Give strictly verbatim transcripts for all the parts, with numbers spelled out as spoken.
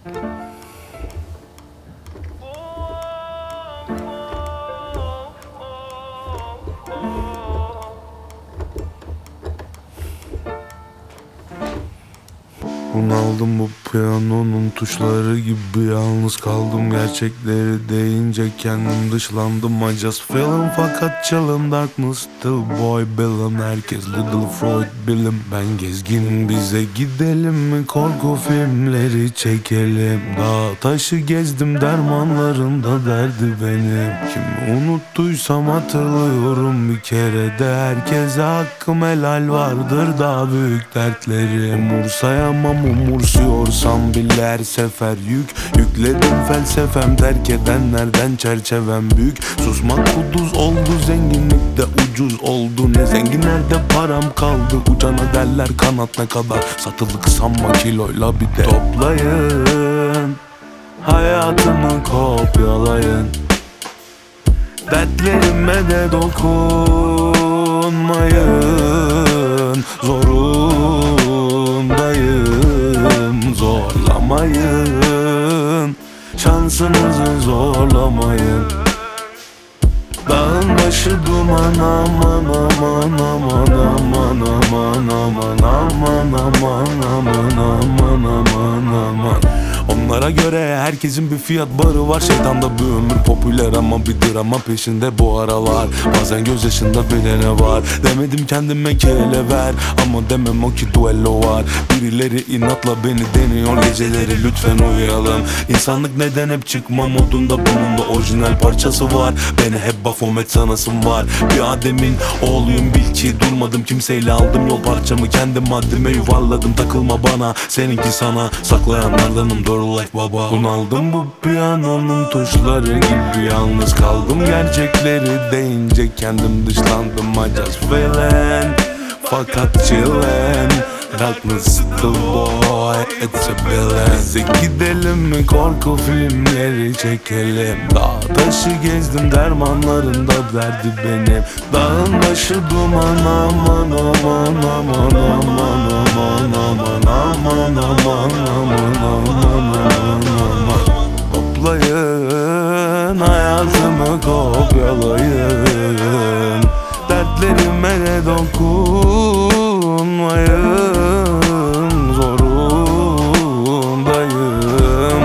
Bunaldım bu piyanonun tuşları gibi, yalnız kaldım gerçekleri deyince kendim dışlandım. I just feeling fakat chillin' darkness still boy bilin. Herkes Little Freud bilim, ben gezgin. Bize gidelim mi korku filmleri çekelim. Dağ taşı gezdim, dermanlarında derdi benim. Kimi unuttuysam hatırlıyorum bir kere de. Herkese hakkım helal vardır, daha büyük dertlerim. Umursayamam umursuyorsam bile her sefer yük. Yükledim felsefem, terk edenlerden çerçevem büyük. Susmak kuduz oldu, zenginlik de ucuz oldu. Ne zenginlerde param kaldı, ucana derler kanat ne kadar. Satılık sanma kiloyla bir de toplayın, hayatımı kopyalayın. Dertlerime de dokunmayın, zorundayım. Zorlamayın, şansınızı zorlamayın. Dağın başı duman, aman aman aman aman aman aman aman aman aman aman aman aman. Onlara göre herkesin bir fiyat barı var. Şeytanda bir ömür popüler ama bir drama peşinde bu aralar. Bazen gözyaşında bile ne var. Demedim kendime ki ele ver, ama demem o ki duello var. Birileri inatla beni deniyor geceleri, lütfen uyuyalım. İnsanlık neden hep çıkma modunda, bunun da orijinal parçası var. Beni hep Baphomet sanasım var. Bir Adem'in oğluyum bil ki, durmadım kimseyle, aldım yol parçamı kendi maddeme yuvarladım. Takılma bana, seninki sana, saklayanlardanım doğru like baba. Bunaldım bu piyanonun tuşları gibi, yalnız kaldım gerçekleri deyince kendim dışlandım. I just feeling fakat chillin', darkness still boy, it's a villain. Bize gidelim mi korku filmleri çekelim. Dağ taşı gezdim, dermanlarında derdi benim. Dağın başı duman, aman aman aman aman aman aman aman aman aman aman aman. Toplayın, hayatımı kopyalayın. Dertlerime de dokunmayın, zorundayım.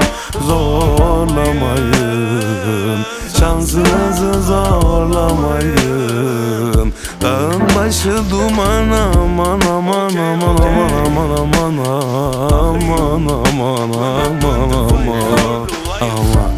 Zorlamayın, şansınızı zorlamayın. Dağın başı duman, aman aman aman aman aman aman aman aman aman aman aman.